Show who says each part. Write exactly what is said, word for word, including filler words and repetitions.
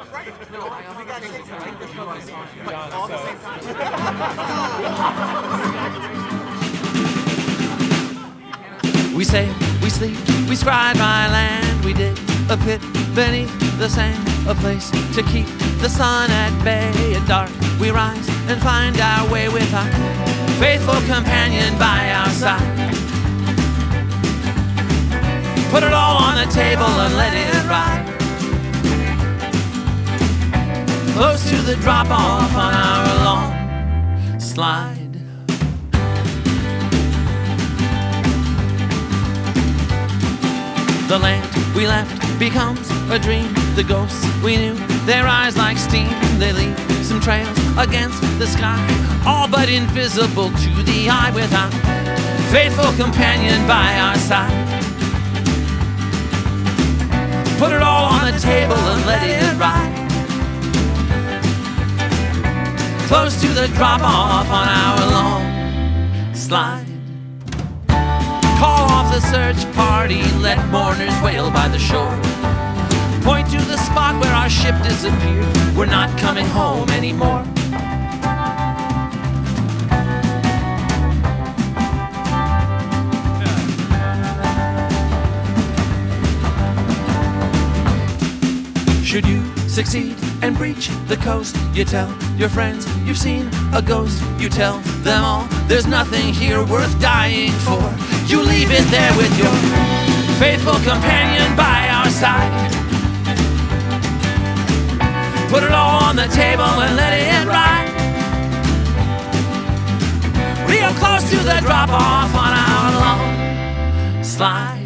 Speaker 1: Right. No, I we got six. I think this one is
Speaker 2: John,
Speaker 1: all at the
Speaker 2: so-
Speaker 1: same time.
Speaker 3: We sail, we sleep, we scried by land. We dig a pit beneath the sand, a place to keep the sun at bay. At dark, we rise and find our way with our faithful companion by our side. Put it all on the table and let it ride. Close to the drop-off on our long slide. The land we left becomes a dream. The ghosts we knew, they rise like steam. They leave some trails against the sky, all but invisible to the eye, with our faithful companion by our side. Put it all on the table and let it ride. Close to the drop-off on our long slide. Call off the search party, let mourners wail by the shore. Point to the spot where our ship disappeared. We're not coming home anymore. Should you succeed and breach the coast, you tell your friends you've seen a ghost. You tell them all there's nothing here worth dying for. You leave it there with your faithful companion by our side. Put it all on the table and let it ride. Real close to the drop-off on our long slide.